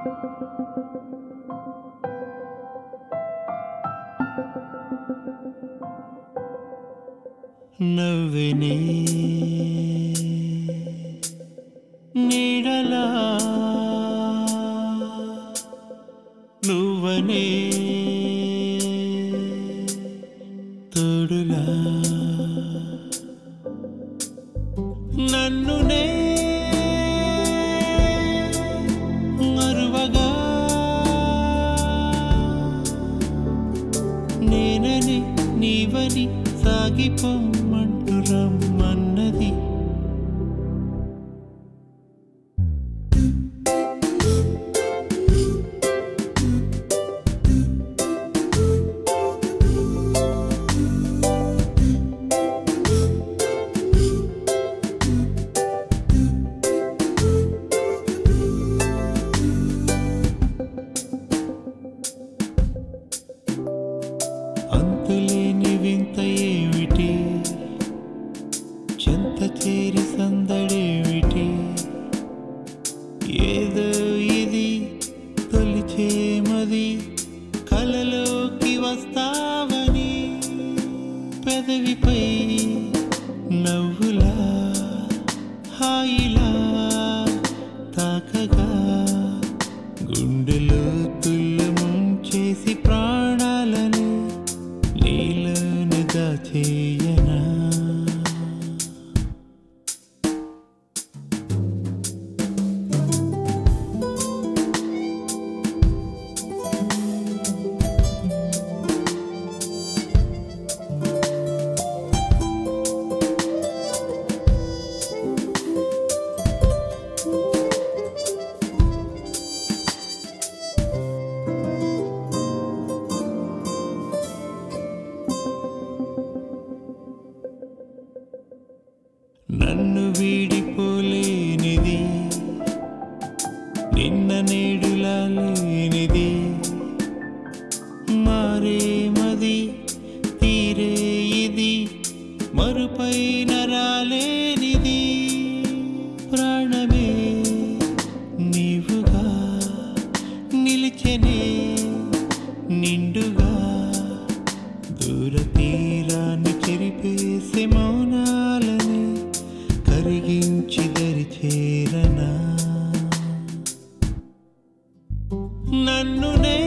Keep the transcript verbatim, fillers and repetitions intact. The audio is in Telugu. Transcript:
నవ్వినే నీడలా నువ్వనే తోడులా నన్ను నే మరువగా నేనని నీవని సాగిపోమ్మంటూ రమ్మన్నది. అంతులేని వింత ఏమిటి, చెంత చేరి సందడేమిటి, ఏదో ఇది తొలిచేమది కలలోకి వస్తావని పెదవిపై నవ్వులా హాయిలా తాకగా గుండెలో తుల్లముంచేసి ప్రాణాలను నీలోనే దాచేయనా. నన్ను వీడిపోలేనిది నిన్న నేడులా లేనిది మారేమది తీరే ఇది మరుపైన రాలేనిది ప్రాణమే నీవుగా నిలిచెనే నిండుగా దూర తీరాన్ని చెరిపేసే మౌనాలని కరిగించి దరి చేరనా. నన్ను నే